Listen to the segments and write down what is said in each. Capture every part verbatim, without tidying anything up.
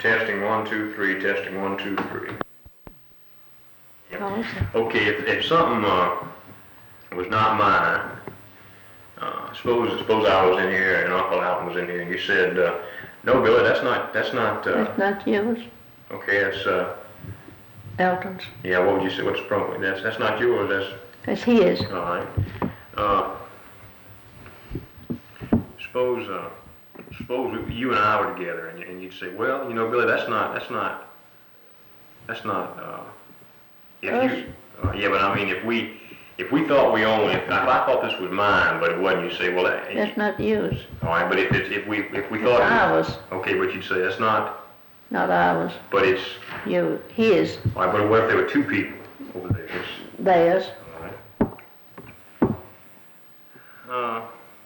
Testing one, two, three, testing one, two, three. Yep. Oh, okay. Okay, if, if something, uh, was not mine, uh, suppose, suppose I was in here and Uncle Alton was in here and you said, uh, no, Billy, that's not, that's not, uh, That's not yours, okay, that's, uh, Elton's. yeah, what would you say, what's the problem? That's, that's not yours, that's, That's his. all right. Uh, suppose, uh, suppose you and I were together and, you, and you'd say, well, you know, Billy, that's not, that's not, that's not, uh, if Us? you, uh, yeah, but I mean, if we, if we thought we owned it, if I thought this was mine, but it wasn't, you say, well, that, That's not yours. all right, but if it's, if we, if we It's thought, it was- ours, okay, but you'd say that's not, not ours. but it's, You, his, all right, but what if there were two people over there? It's, theirs. all right. Uh,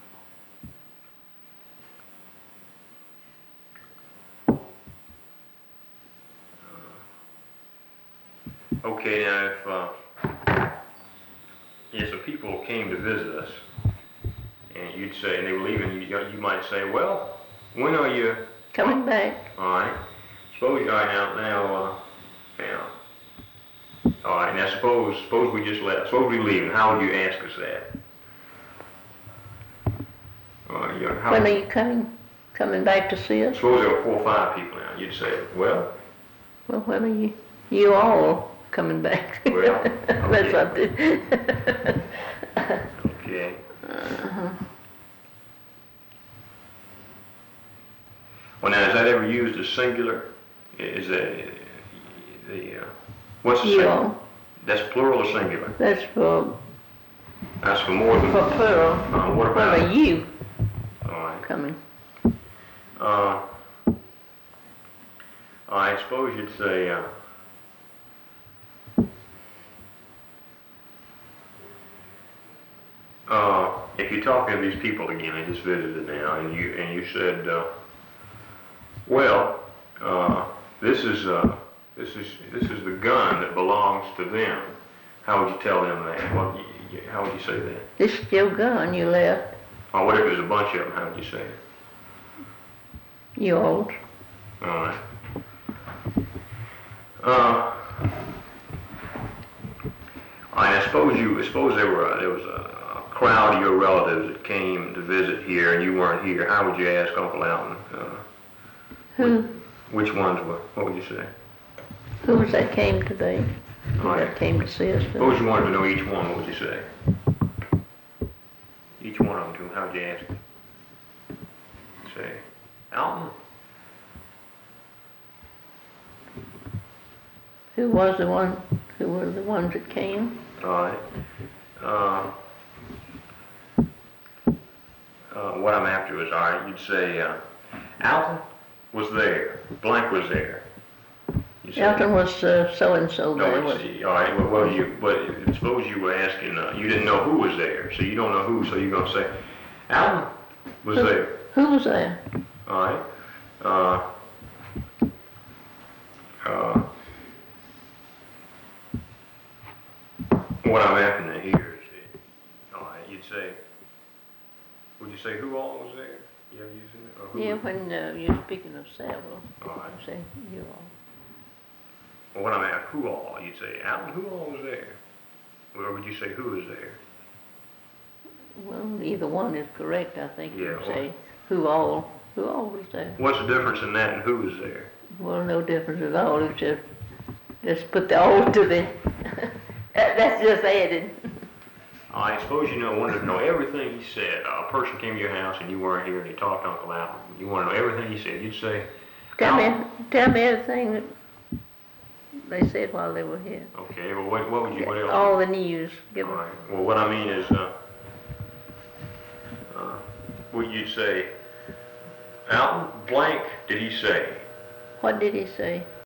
Okay, now if, uh, yeah, some people came to visit us, and you'd say, and they were leaving, you, you might say, well, when are you, Coming back. all right, suppose, all right, now, now, uh, now, all right, now suppose, suppose we just left, suppose we leave, how would you ask us that? Uh, you know, how, When are you coming, coming back to see us? suppose there were four or five people now, you'd say, well, Well, when are you, you all coming back? Well, That's what it. okay. Uh-huh. Well, now, is that ever used as singular? Is that the, uh, what's the You singular? all. That's plural or singular? That's for, That's for more than, for plural. uh, what When about, are you all right. coming? Uh, I suppose you'd say, uh, uh, if you're talking to these people again, they just visited now, and you, and you said, uh, well, uh, this is, uh, this is, this is the gun that belongs to them. How would you tell them that? What, y- y- how would you say that? This is your gun you left. Or what if there's a bunch of them? How would you say it? You old. All right. Uh, all right, I suppose you, I suppose there were, uh, there was a, a crowd of your relatives that came to visit here and you weren't here. How would you ask Uncle Alton? Uh, Who, which ones were, what would you say? who was that came today? Who All right. that came to see us Suppose today? you wanted to know each one, what would you say? Each one of them to him, how would you ask him? Say, Alton? Who was the one, who were the ones that came? All right. Uh, uh, what I'm after is, all right, you'd say, uh, Alton was there, blank was there. You say- Elton was uh, so-and-so there. No, was- it's, all right, well, well, you, but suppose you were asking, uh, you didn't know who was there, so you don't know who, so you're gonna say, Alton was Who- there, Who was there? all right? Uh, uh, what I'm after to hear is, all right, you'd say, would you say who all was there? You ever using it, or who? Yeah, when uh, you're speaking of several, All right, you say you all. well, what I'm after, who all, you'd say, Alton, who all was there? Or would you say who was there? Well, either one is correct, I think. You Yeah, would well- say who all, who all was there. What's the difference in that and who was there? Well, no difference at all. It's just, just put the all to the, that- that's just added. I suppose you know, wanted to know everything he said. A person came to your house and you weren't here and he talked to Uncle Alton. You want to know everything he said. You'd say, Tell Alton. me, tell me everything that they said while they were here. Okay, well, what, what would you, what else? All the news. Give All them. right. Well, what I mean is, uh, uh, what you'd say, Alton, blank, did he say? What did he say?